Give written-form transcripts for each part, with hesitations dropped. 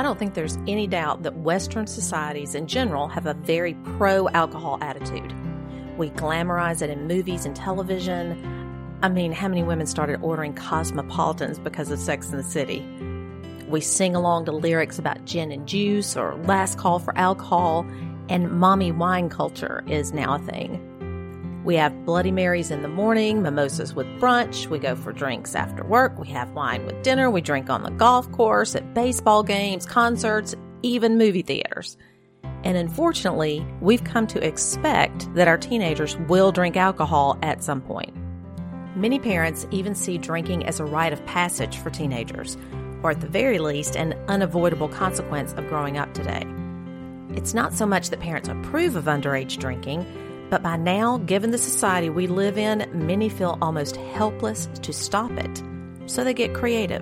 don't think there's any doubt that Western societies in general have a very pro-alcohol attitude. We glamorize it in movies and television. I mean, how many women started ordering Cosmopolitans because of Sex and the City? We sing along to lyrics about gin and juice or last call for alcohol, and mommy wine culture is now a thing. We have Bloody Marys in the morning, mimosas with brunch, we go for drinks after work, we have wine with dinner, we drink on the golf course, at baseball games, concerts, even movie theaters. And unfortunately, we've come to expect that our teenagers will drink alcohol at some point. Many parents even see drinking as a rite of passage for teenagers, or at the very least, an unavoidable consequence of growing up today. It's not so much that parents approve of underage drinking, but by now, given the society we live in, many feel almost helpless to stop it, so they get creative.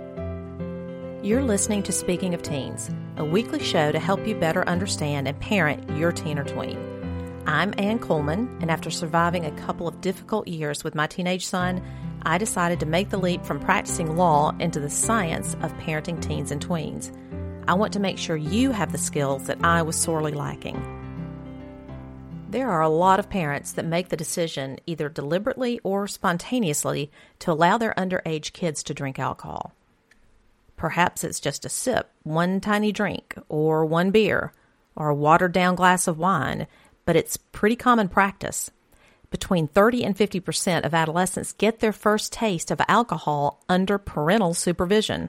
You're listening to Speaking of Teens, a weekly show to help you better understand and parent your teen or tween. I'm Ann Coleman, and after surviving a couple of difficult years with my teenage son, I decided to make the leap from practicing law into the science of parenting teens and tweens. I want to make sure you have the skills that I was sorely lacking. There are a lot of parents that make the decision, either deliberately or spontaneously, to allow their underage kids to drink alcohol. Perhaps it's just a sip, one tiny drink, or one beer, or a watered-down glass of wine, but it's pretty common practice. Between 30 and 50% of adolescents get their first taste of alcohol under parental supervision.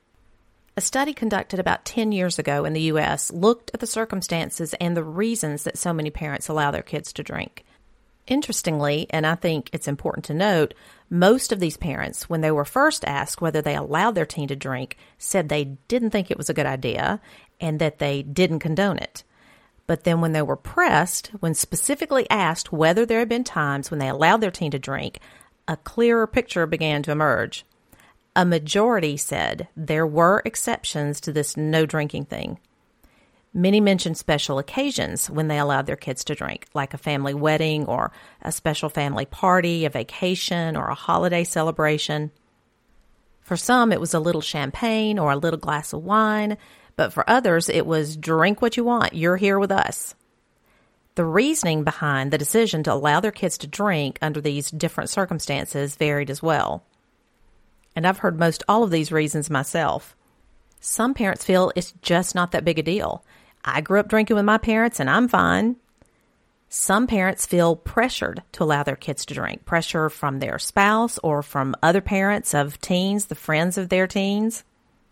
A study conducted about 10 years ago in the U.S. looked at the circumstances and the reasons that so many parents allow their kids to drink. Interestingly, and I think it's important to note, most of these parents, when they were first asked whether they allowed their teen to drink, said they didn't think it was a good idea and that they didn't condone it. But then when they were pressed, when specifically asked whether there had been times when they allowed their teen to drink, a clearer picture began to emerge. A majority said there were exceptions to this no drinking thing. Many mentioned special occasions when they allowed their kids to drink, like a family wedding or a special family party, a vacation, or a holiday celebration. For some, it was a little champagne or a little glass of wine, but for others, it was drink what you want, you're here with us. The reasoning behind the decision to allow their kids to drink under these different circumstances varied as well. And I've heard most all of these reasons myself. Some parents feel it's just not that big a deal. I grew up drinking with my parents and I'm fine. Some parents feel pressured to allow their kids to drink, pressure from their spouse or from other parents of teens, the friends of their teens.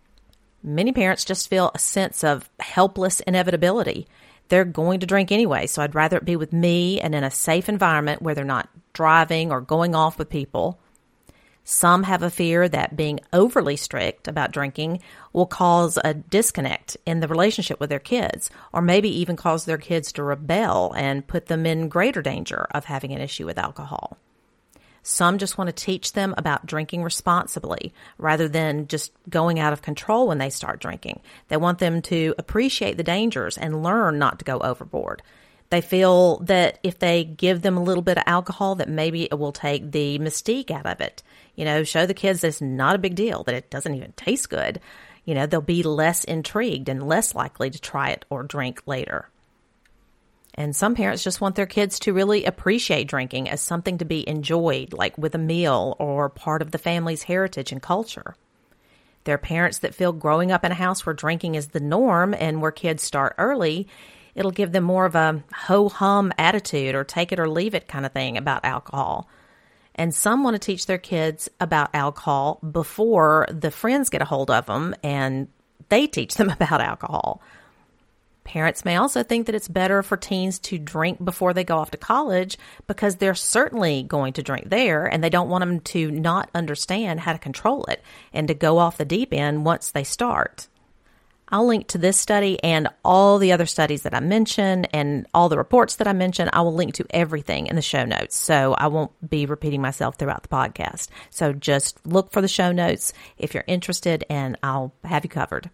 Many parents just feel a sense of helpless inevitability. They're going to drink anyway, so I'd rather it be with me and in a safe environment where they're not driving or going off with people. Some have a fear that being overly strict about drinking will cause a disconnect in the relationship with their kids, or maybe even cause their kids to rebel and put them in greater danger of having an issue with alcohol. Some just want to teach them about drinking responsibly rather than just going out of control when they start drinking. They want them to appreciate the dangers and learn not to go overboard. They feel that if they give them a little bit of alcohol, that maybe it will take the mystique out of it. Show the kids that it's not a big deal, that it doesn't even taste good. They'll be less intrigued and less likely to try it or drink later. And some parents just want their kids to really appreciate drinking as something to be enjoyed, like with a meal or part of the family's heritage and culture. There are parents that feel growing up in a house where drinking is the norm and where kids start early, it'll give them more of a ho-hum attitude or take it or leave it kind of thing about alcohol. And some want to teach their kids about alcohol before the friends get a hold of them and they teach them about alcohol. Parents may also think that it's better for teens to drink before they go off to college because they're certainly going to drink there and they don't want them to not understand how to control it and to go off the deep end once they start. I'll link to this study and all the other studies that I mentioned and all the reports that I mentioned. I will link to everything in the show notes, so I won't be repeating myself throughout the podcast. So just look for the show notes if you're interested, and I'll have you covered.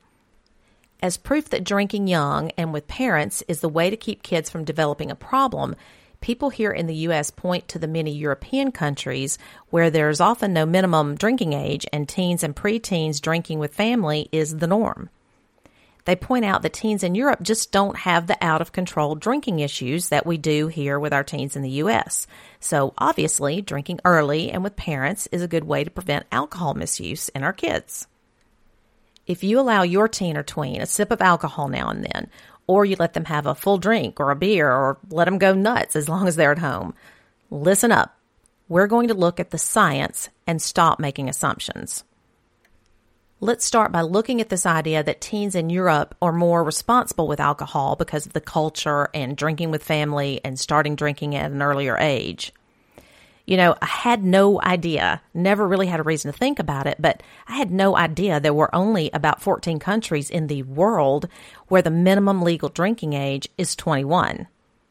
As proof that drinking young and with parents is the way to keep kids from developing a problem, people here in the U.S. point to the many European countries where there's often no minimum drinking age and teens and preteens drinking with family is the norm. They point out that teens in Europe just don't have the out-of-control drinking issues that we do here with our teens in the U.S. So obviously, drinking early and with parents is a good way to prevent alcohol misuse in our kids. If you allow your teen or tween a sip of alcohol now and then, or you let them have a full drink or a beer or let them go nuts as long as they're at home, listen up. We're going to look at the science and stop making assumptions. Let's start by looking at this idea that teens in Europe are more responsible with alcohol because of the culture and drinking with family and starting drinking at an earlier age. You know, I had no idea, never really had a reason to think about it, but I had no idea there were only about 14 countries in the world where the minimum legal drinking age is 21.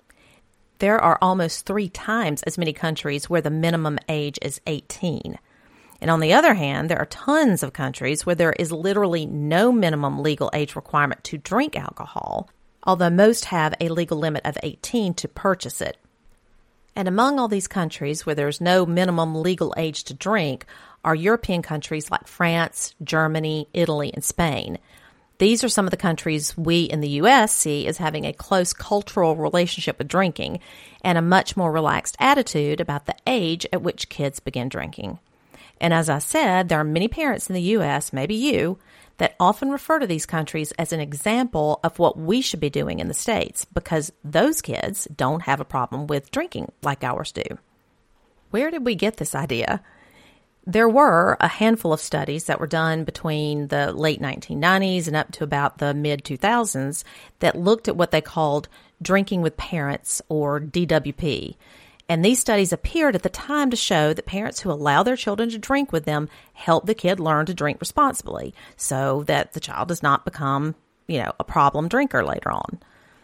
There are almost 3 times as many countries where the minimum age is 18. And on the other hand, there are tons of countries where there is literally no minimum legal age requirement to drink alcohol, although most have a legal limit of 18 to purchase it. And among all these countries where there's no minimum legal age to drink are European countries like France, Germany, Italy, and Spain. These are some of the countries we in the U.S. see as having a close cultural relationship with drinking and a much more relaxed attitude about the age at which kids begin drinking. And as I said, there are many parents in the U.S., maybe you, that often refer to these countries as an example of what we should be doing in the States because those kids don't have a problem with drinking like ours do. Where did we get this idea? There were a handful of studies that were done between the late 1990s and up to about the mid-2000s that looked at what they called drinking with parents, or DWP. And these studies appeared at the time to show that parents who allow their children to drink with them help the kid learn to drink responsibly so that the child does not become, a problem drinker later on.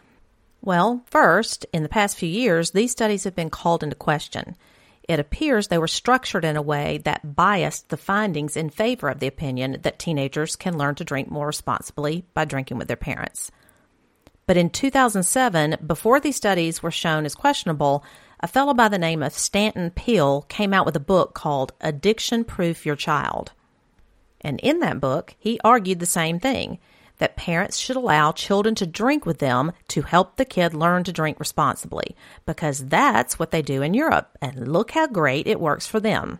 Well, first, in the past few years, these studies have been called into question. It appears they were structured in a way that biased the findings in favor of the opinion that teenagers can learn to drink more responsibly by drinking with their parents. But in 2007, before these studies were shown as questionable, a fellow by the name of Stanton Peele came out with a book called Addiction Proof Your Child. And in that book, he argued the same thing, that parents should allow children to drink with them to help the kid learn to drink responsibly, because that's what they do in Europe, and look how great it works for them.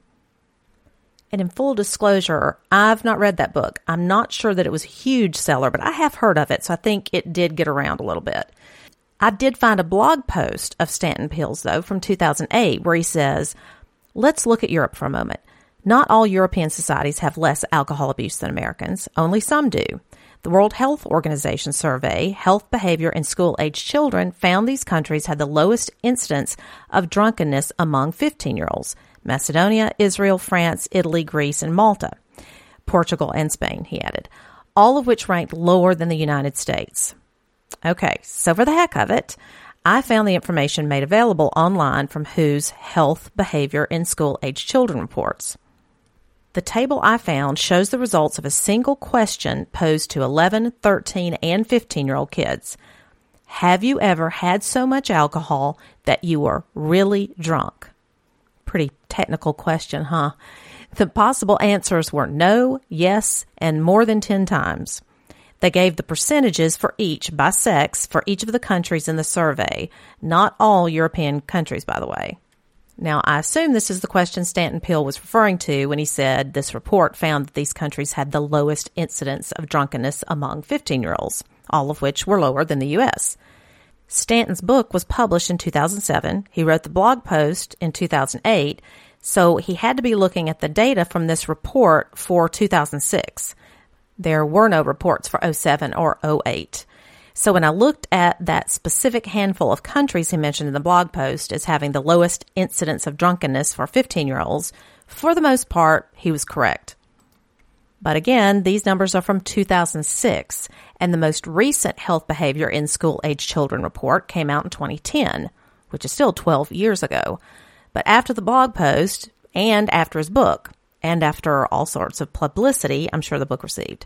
And in full disclosure, I've not read that book. I'm not sure that it was a huge seller, but I have heard of it, so I think it did get around a little bit. I did find a blog post of Stanton Peele's, though, from 2008, where he says, let's look at Europe for a moment. Not all European societies have less alcohol abuse than Americans. Only some do. The World Health Organization survey, Health Behavior in School-Aged Children, found these countries had the lowest incidence of drunkenness among 15-year-olds. Macedonia, Israel, France, Italy, Greece, and Malta. Portugal and Spain, he added, all of which ranked lower than the United States. Okay, so for the heck of it, I found the information made available online from WHO's Health Behavior in School-Aged Children reports. The table I found shows the results of a single question posed to 11, 13, and 15-year-old kids. Have you ever had so much alcohol that you were really drunk? Pretty technical question, huh? The possible answers were no, yes, and more than 10 times. They gave the percentages for each by sex for each of the countries in the survey. Not all European countries, by the way. Now, I assume this is the question Stanton Peele was referring to when he said this report found that these countries had the lowest incidence of drunkenness among 15-year-olds, all of which were lower than the U.S. Stanton's book was published in 2007. He wrote the blog post in 2008, so he had to be looking at the data from this report for 2006. There were no reports for 2007 or 2008. So when I looked at that specific handful of countries he mentioned in the blog post as having the lowest incidence of drunkenness for 15-year-olds, for the most part, he was correct. But again, these numbers are from 2006, and the most recent Health Behavior in School-Aged Children report came out in 2010, which is still 12 years ago. But after the blog post, and after his book, and after all sorts of publicity I'm sure the book received.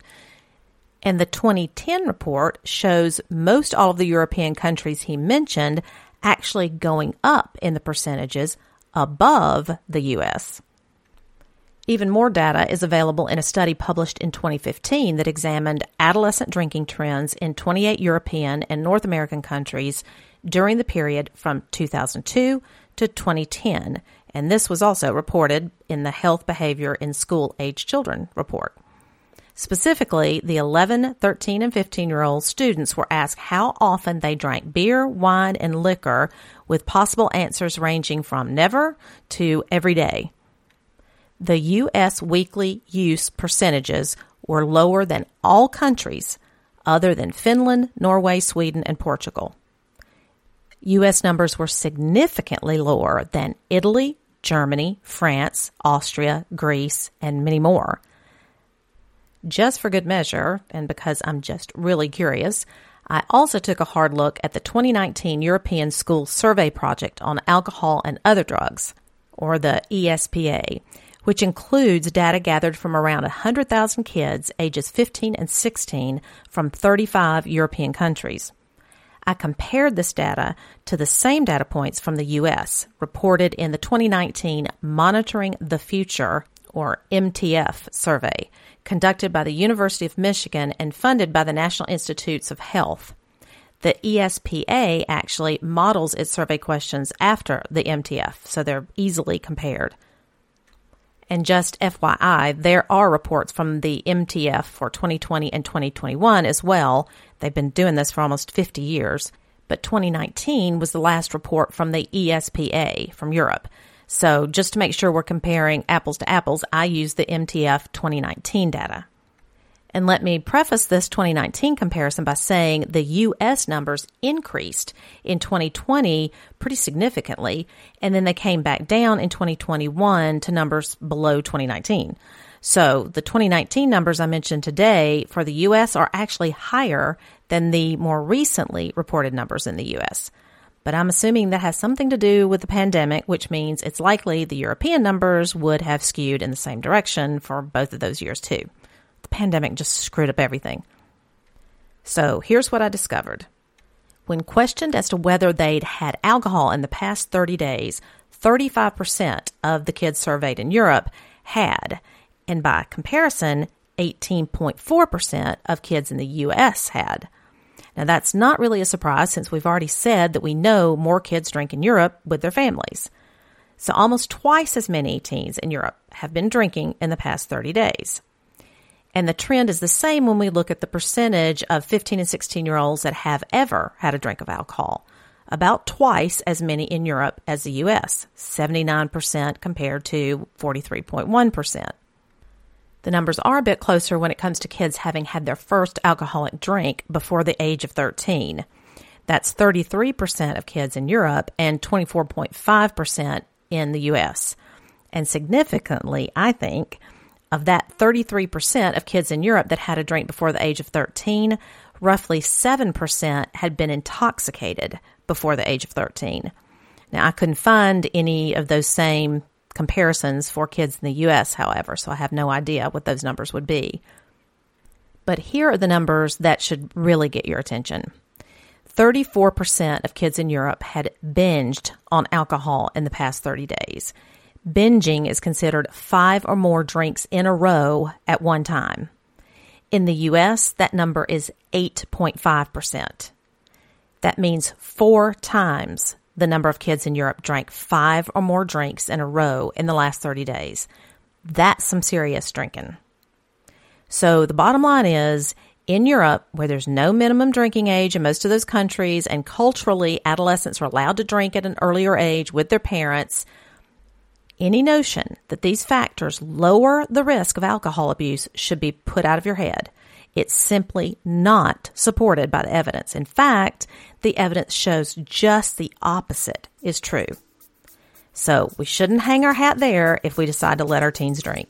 And the 2010 report shows most all of the European countries he mentioned actually going up in the percentages above the U.S. Even more data is available in a study published in 2015 that examined adolescent drinking trends in 28 European and North American countries during the period from 2002 to 2010, and this was also reported in the Health Behavior in School-Age Children report. Specifically, the 11, 13, and 15-year-old students were asked how often they drank beer, wine, and liquor, with possible answers ranging from never to every day. The U.S. weekly use percentages were lower than all countries other than Finland, Norway, Sweden, and Portugal. U.S. numbers were significantly lower than Italy, Germany, France, Austria, Greece, and many more. Just for good measure, and because I'm just really curious, I also took a hard look at the 2019 European School Survey Project on Alcohol and Other Drugs, or the ESPA, which includes data gathered from around 100,000 kids ages 15 and 16 from 35 European countries. I compared this data to the same data points from the U.S. reported in the 2019 Monitoring the Future, or MTF, survey, conducted by the University of Michigan and funded by the National Institutes of Health. The ESPA actually models its survey questions after the MTF, so they're easily compared. And just FYI, there are reports from the MTF for 2020 and 2021 as well. They've been doing this for almost 50 years. But 2019 was the last report from the ESPA from Europe. So just to make sure we're comparing apples to apples, I use the MTF 2019 data. And let me preface this 2019 comparison by saying the U.S. numbers increased in 2020 pretty significantly, and then they came back down in 2021 to numbers below 2019. So the 2019 numbers I mentioned today for the U.S. are actually higher than the more recently reported numbers in the U.S., but I'm assuming that has something to do with the pandemic, which means it's likely the European numbers would have skewed in the same direction for both of those years too. The pandemic just screwed up everything. So here's what I discovered. When questioned as to whether they'd had alcohol in the past 30 days, 35% of the kids surveyed in Europe had, and by comparison, 18.4% of kids in the U.S. had. Now, that's not really a surprise since we've already said that we know more kids drink in Europe with their families. So almost twice as many teens in Europe have been drinking in the past 30 days. And the trend is the same when we look at the percentage of 15 and 16-year-olds that have ever had a drink of alcohol. About twice as many in Europe as the U.S., 79% compared to 43.1%. The numbers are a bit closer when it comes to kids having had their first alcoholic drink before the age of 13. That's 33% of kids in Europe and 24.5% in the U.S. And significantly, I think, of that 33% of kids in Europe that had a drink before the age of 13, roughly 7% had been intoxicated before the age of 13. Now, I couldn't find any of those same comparisons for kids in the U.S., however, so I have no idea what those numbers would be. But here are the numbers that should really get your attention. 34% of kids in Europe had binged on alcohol in the past 30 days. Binging is considered 5 or more drinks in a row at one time. In the U.S., that number is 8.5%. That means 4 times the number of kids in Europe drank 5 or more drinks in a row in the last 30 days. That's some serious drinking. So the bottom line is, in Europe, where there's no minimum drinking age in most of those countries, and culturally adolescents are allowed to drink at an earlier age with their parents, any notion that these factors lower the risk of alcohol abuse should be put out of your head. It's simply not supported by the evidence. In fact, the evidence shows just the opposite is true. So we shouldn't hang our hat there if we decide to let our teens drink.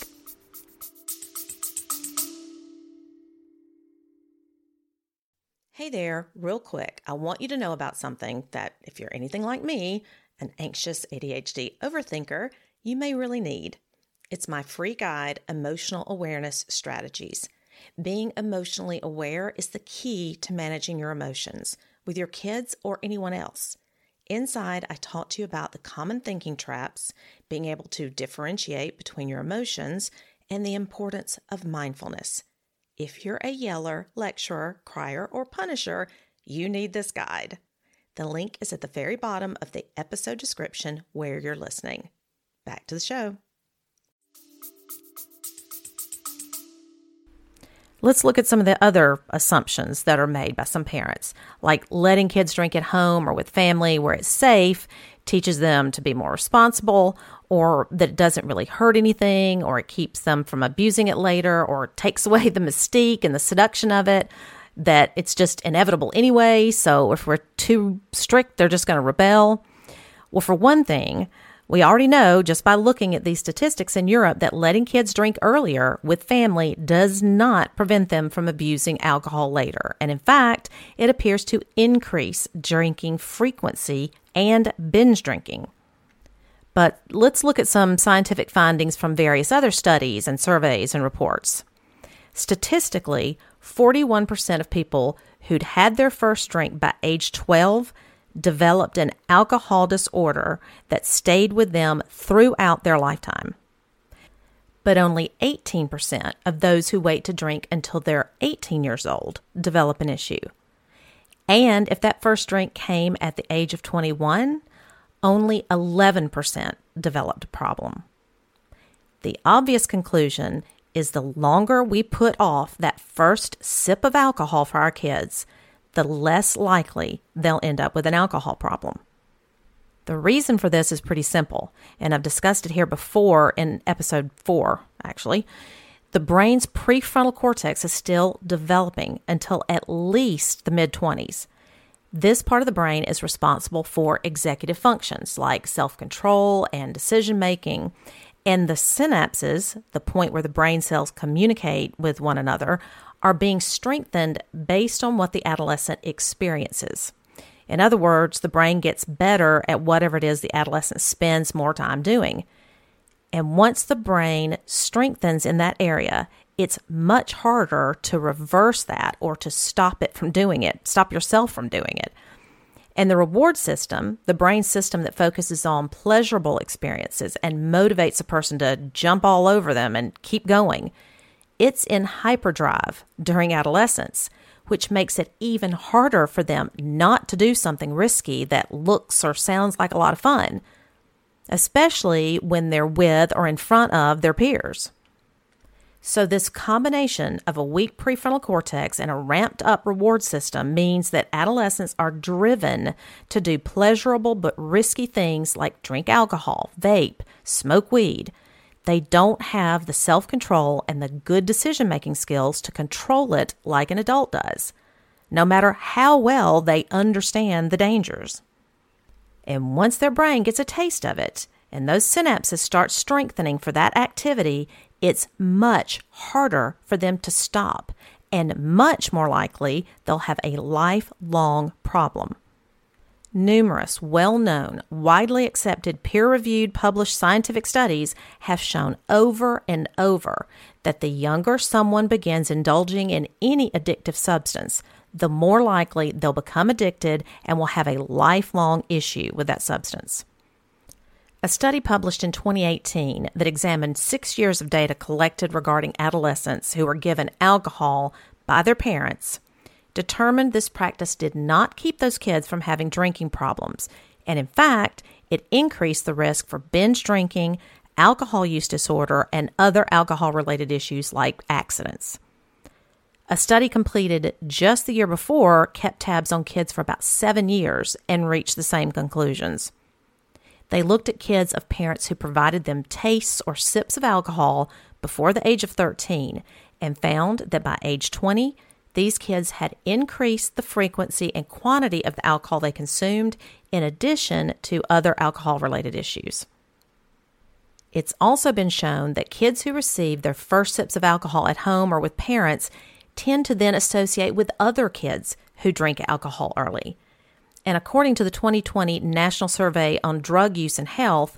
Hey there, real quick, I want you to know about something that, if you're anything like me, an anxious ADHD overthinker, you may really need. It's my free guide, Emotional Awareness Strategies. Being emotionally aware is the key to managing your emotions with your kids or anyone else. Inside, I talked to you about the common thinking traps, being able to differentiate between your emotions, and the importance of mindfulness. If you're a yeller, lecturer, crier, or punisher, you need this guide. The link is at the very bottom of the episode description where you're listening. Back to the show. Let's look at some of the other assumptions that are made by some parents, like letting kids drink at home or with family where it's safe teaches them to be more responsible, or that it doesn't really hurt anything, or it keeps them from abusing it later, or takes away the mystique and the seduction of it, that it's just inevitable anyway, so if we're too strict, they're just going to rebel. Well, for one thing, we already know just by looking at these statistics in Europe that letting kids drink earlier with family does not prevent them from abusing alcohol later. And in fact, it appears to increase drinking frequency and binge drinking. But let's look at some scientific findings from various other studies and surveys and reports. Statistically, 41% of people who'd had their first drink by age 12 developed an alcohol disorder that stayed with them throughout their lifetime. But only 18% of those who wait to drink until they're 18 years old develop an issue. And if that first drink came at the age of 21, only 11% developed a problem. The obvious conclusion is the longer we put off that first sip of alcohol for our kids, the less likely they'll end up with an alcohol problem. The reason for this is pretty simple, and I've discussed it here before in episode 4, actually. The brain's prefrontal cortex is still developing until at least the mid-20s. This part of the brain is responsible for executive functions like self-control and decision-making, and the synapses, the point where the brain cells communicate with one another, are being strengthened based on what the adolescent experiences. In other words, the brain gets better at whatever it is the adolescent spends more time doing. And once the brain strengthens in that area, it's much harder to reverse that or to stop it from doing it, stop yourself from doing it. And the reward system, the brain system that focuses on pleasurable experiences and motivates a person to jump all over them and keep going, it's in hyperdrive during adolescence, which makes it even harder for them not to do something risky that looks or sounds like a lot of fun, especially when they're with or in front of their peers. So this combination of a weak prefrontal cortex and a ramped up reward system means that adolescents are driven to do pleasurable but risky things like drink alcohol, vape, smoke weed. They don't have the self-control and the good decision-making skills to control it like an adult does, no matter how well they understand the dangers. And once their brain gets a taste of it, and those synapses start strengthening for that activity, it's much harder for them to stop, and much more likely they'll have a lifelong problem. Numerous well-known, widely accepted, peer-reviewed, published scientific studies have shown over and over that the younger someone begins indulging in any addictive substance, the more likely they'll become addicted and will have a lifelong issue with that substance. A study published in 2018 that examined 6 years of data collected regarding adolescents who were given alcohol by their parents determined this practice did not keep those kids from having drinking problems, and in fact, it increased the risk for binge drinking, alcohol use disorder, and other alcohol-related issues like accidents. A study completed just the year before kept tabs on kids for about 7 years and reached the same conclusions. They looked at kids of parents who provided them tastes or sips of alcohol before the age of 13 and found that by age 20, these kids had increased the frequency and quantity of the alcohol they consumed in addition to other alcohol-related issues. It's also been shown that kids who receive their first sips of alcohol at home or with parents tend to then associate with other kids who drink alcohol early. And according to the 2020 National Survey on Drug Use and Health,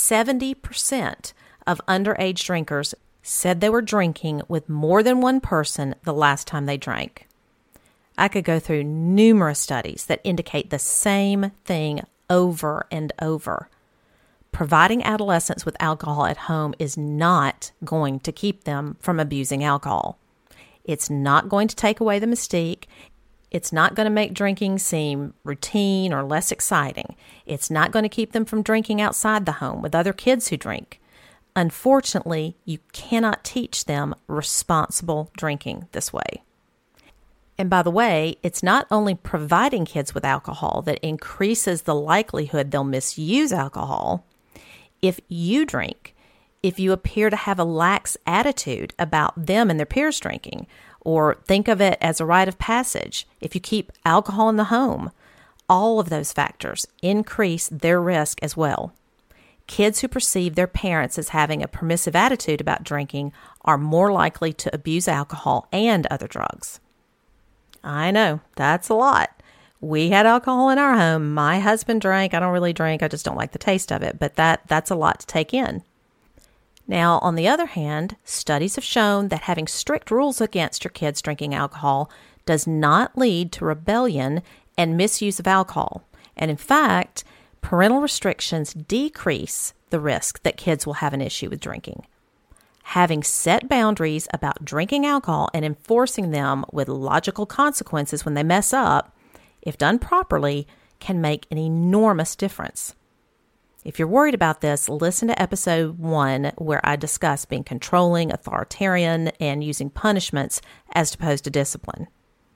70% of underage drinkers said they were drinking with more than one person the last time they drank. I could go through numerous studies that indicate the same thing over and over. Providing adolescents with alcohol at home is not going to keep them from abusing alcohol. It's not going to take away the mystique. It's not going to make drinking seem routine or less exciting. It's not going to keep them from drinking outside the home with other kids who drink. Unfortunately, you cannot teach them responsible drinking this way. And by the way, it's not only providing kids with alcohol that increases the likelihood they'll misuse alcohol. If you drink, if you appear to have a lax attitude about them and their peers drinking, or think of it as a rite of passage, if you keep alcohol in the home, all of those factors increase their risk as well. Kids who perceive their parents as having a permissive attitude about drinking are more likely to abuse alcohol and other drugs. I know, that's a lot. We had alcohol in our home. My husband drank. I don't really drink. I just don't like the taste of it. But that's a lot to take in. Now, on the other hand, studies have shown that having strict rules against your kids drinking alcohol does not lead to rebellion and misuse of alcohol. And in fact, parental restrictions decrease the risk that kids will have an issue with drinking. Having set boundaries about drinking alcohol and enforcing them with logical consequences when they mess up, if done properly, can make an enormous difference. If you're worried about this, listen to episode 1 where I discuss being controlling, authoritarian, and using punishments as opposed to discipline.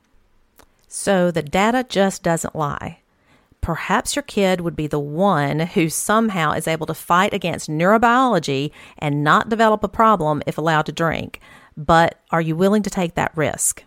So the data just doesn't lie. Perhaps your kid would be the one who somehow is able to fight against neurobiology and not develop a problem if allowed to drink. But are you willing to take that risk?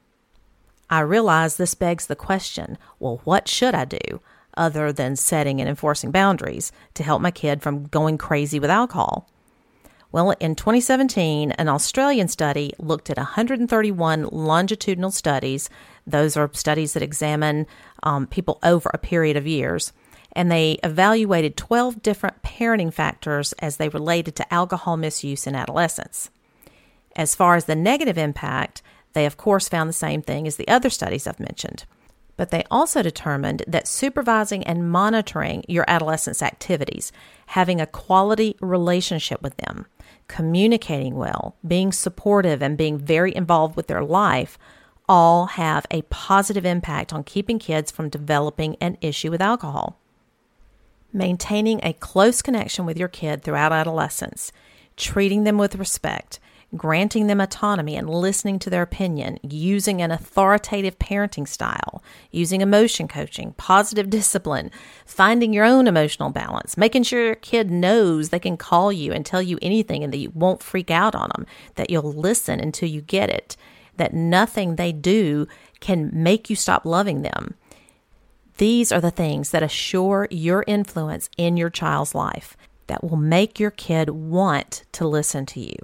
I realize this begs the question, well, what should I do other than setting and enforcing boundaries to help my kid from going crazy with alcohol? Well, in 2017, an Australian study looked at 131 longitudinal studies. Those are studies that examine people over a period of years. And they evaluated 12 different parenting factors as they related to alcohol misuse in adolescents. As far as the negative impact, they of course found the same thing as the other studies I've mentioned. But they also determined that supervising and monitoring your adolescents' activities, having a quality relationship with them, communicating well, being supportive, and being very involved with their life all have a positive impact on keeping kids from developing an issue with alcohol. Maintaining a close connection with your kid throughout adolescence, treating them with respect, granting them autonomy and listening to their opinion, using an authoritative parenting style, using emotion coaching, positive discipline, finding your own emotional balance, making sure your kid knows they can call you and tell you anything and that you won't freak out on them, that you'll listen until you get it, that nothing they do can make you stop loving them. These are the things that assure your influence in your child's life, that will make your kid want to listen to you.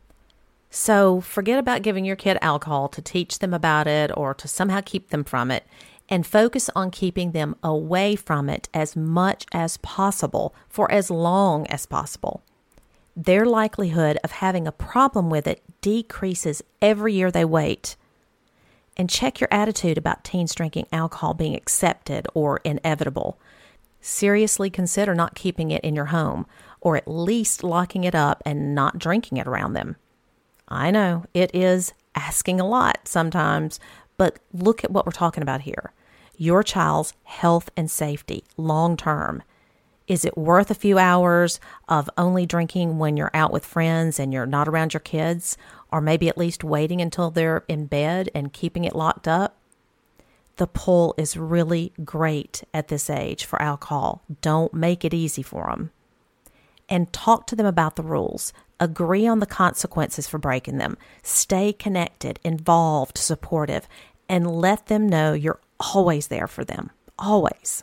So forget about giving your kid alcohol to teach them about it or to somehow keep them from it, and focus on keeping them away from it as much as possible for as long as possible. Their likelihood of having a problem with it decreases every year they wait. And check your attitude about teens drinking alcohol being accepted or inevitable. Seriously consider not keeping it in your home, or at least locking it up and not drinking it around them. I know it is asking a lot sometimes, but look at what we're talking about here. Your child's health and safety long term. Is it worth a few hours of only drinking when you're out with friends and you're not around your kids? Or maybe at least waiting until they're in bed and keeping it locked up? The pull is really great at this age for alcohol. Don't make it easy for them. And talk to them about the rules. Agree on the consequences for breaking them. Stay connected, involved, supportive, and let them know you're always there for them. Always.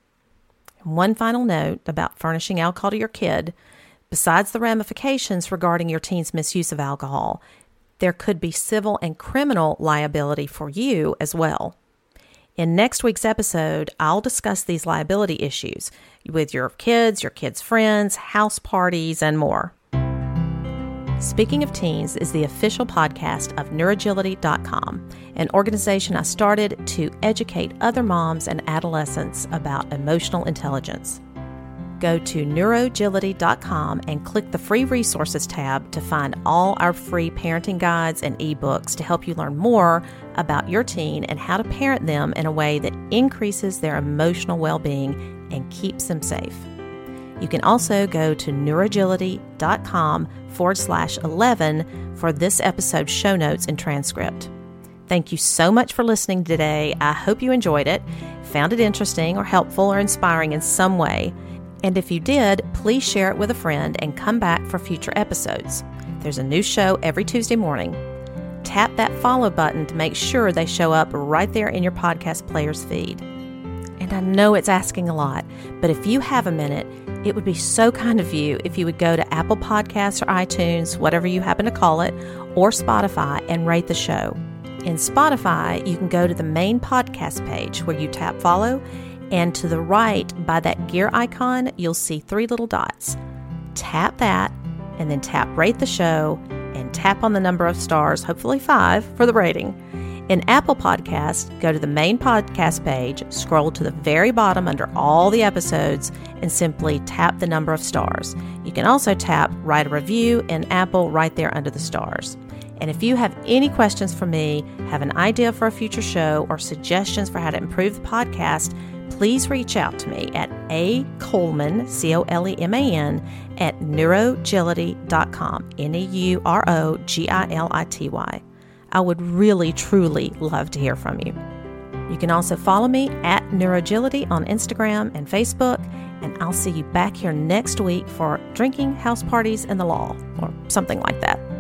One final note about furnishing alcohol to your kid. Besides the ramifications regarding your teen's misuse of alcohol, there could be civil and criminal liability for you as well. In next week's episode, I'll discuss these liability issues with your kids' friends, house parties, and more. Speaking of Teens is the official podcast of Neurogility.com, an organization I started to educate other moms and adolescents about emotional intelligence. Go to Neurogility.com and click the free resources tab to find all our free parenting guides and ebooks to help you learn more about your teen and how to parent them in a way that increases their emotional well-being and keeps them safe. You can also go to Neurogility.com/11 for this episode's show notes and transcript. Thank you so much for listening today. I hope you enjoyed it, found it interesting or helpful or inspiring in some way. And if you did, please share it with a friend and come back for future episodes. There's a new show every Tuesday morning. Tap that follow button to make sure they show up right there in your podcast player's feed. And I know it's asking a lot, but if you have a minute, it would be so kind of you if you would go to Apple Podcasts or iTunes, whatever you happen to call it, or Spotify and rate the show. In Spotify, you can go to the main podcast page where you tap follow, and to the right by that gear icon, you'll see 3 little dots. Tap that, and then tap rate the show, and tap on the number of stars, hopefully 5, for the rating. In Apple Podcasts, go to the main podcast page, scroll to the very bottom under all the episodes, and simply tap the number of stars. You can also tap write a review in Apple right there under the stars. And if you have any questions for me, have an idea for a future show, or suggestions for how to improve the podcast, please reach out to me at acoleman, Coleman, at neurogility.com, Neurogility. I would really, truly love to hear from you. You can also follow me at Neurogility on Instagram and Facebook, and I'll see you back here next week for Drinking, House Parties, and the Law, or something like that.